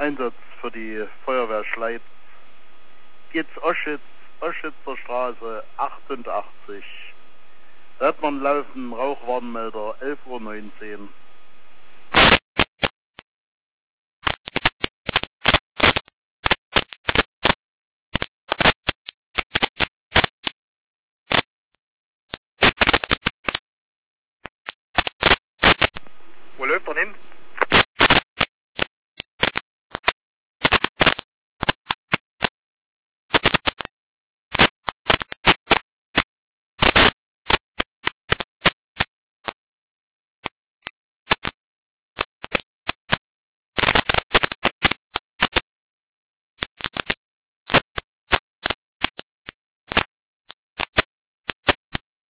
Einsatz für die Feuerwehr Schleiz. Geht's Oschitzer Straße 88. Da hat man laufen Rauchwarnmelder 11:19 Uhr. Wo läuft er hin?